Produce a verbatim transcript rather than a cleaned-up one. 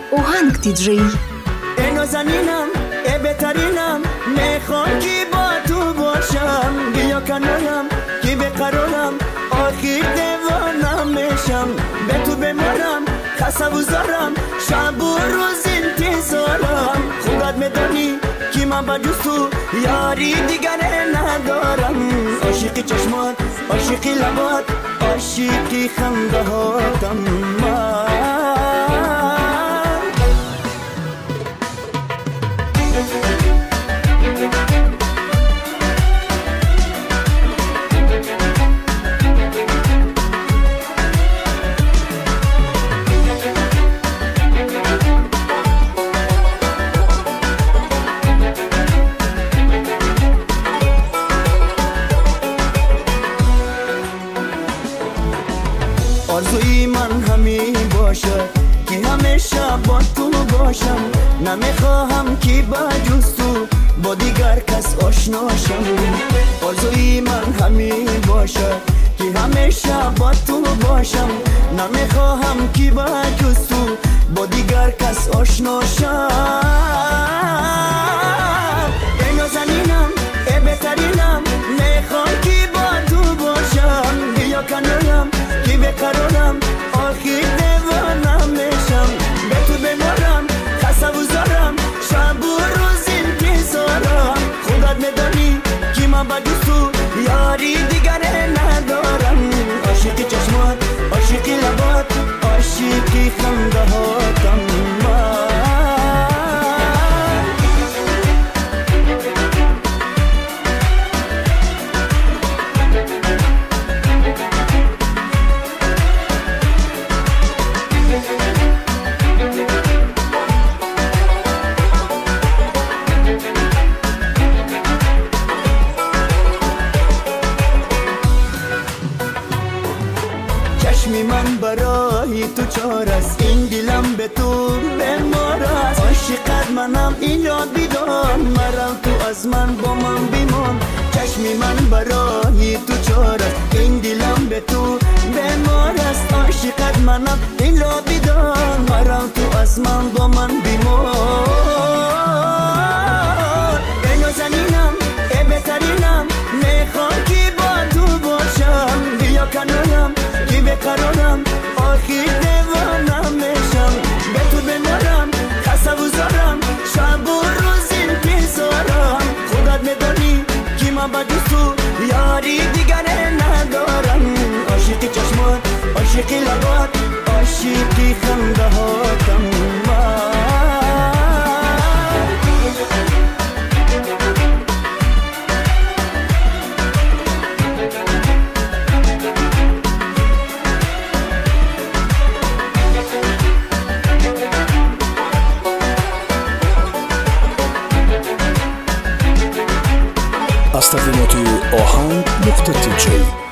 اوهنگ دیجی. ای نازنینم ای بهترینم، میخوام که با تو باشم، بیا کنارم که بقرارم، آخر دیوانم میشم، به تو بمارم تصورم، شب و روز انتظارم، خودت میدانی که من با جز تو یاری دیگر ندارم، عاشق چشمات، عاشق لبات، عاشق خنده هاتم من. آرزوی من همین باشد که همیشه با تو باشم، نمیخواهم که با جز تو با دیگر کس آشناشم. آرزوی من همین باشد که همیشه با تو باشم، نمیخواهم که با جز تو با دیگر کس آشناشم. ای نازنینم ای بهترینم، میخوام که با تو باشم، بیا کنارم که بقرارم، آخر دیوانم میشم، به تو بمارم تصورم، شب و روز انتظارم، خودت میدانی که من با جز تو یاری دیگر ندارم، عاشق چشمات، عاشق لبات، عاشق خنده هاتم من. چشمی من برای تو چار است، این دلم به تو بمار است، عاشقت منم اینجا بیدار، مرا تو از من با من بیمان. چشمی من برای تو چار است، این دلم به تو بمار است، عاشقت منم اینجا بیدار، مرا تو از من با من بیمان. ای نازنینم ای بهترینم، میخوام که با تو باشم، بیا کنارم که بقرارم، آخر دیوانم میشم، به تو بمارم تصورم، شب و روز انتظارم، خودت میدانی که من با جز تو یاری دیگر ندارم، عاشق چشمات، عاشق لبات، عاشق خنده هاتم من. از تقدیمات آهنگ نقطه تی جی.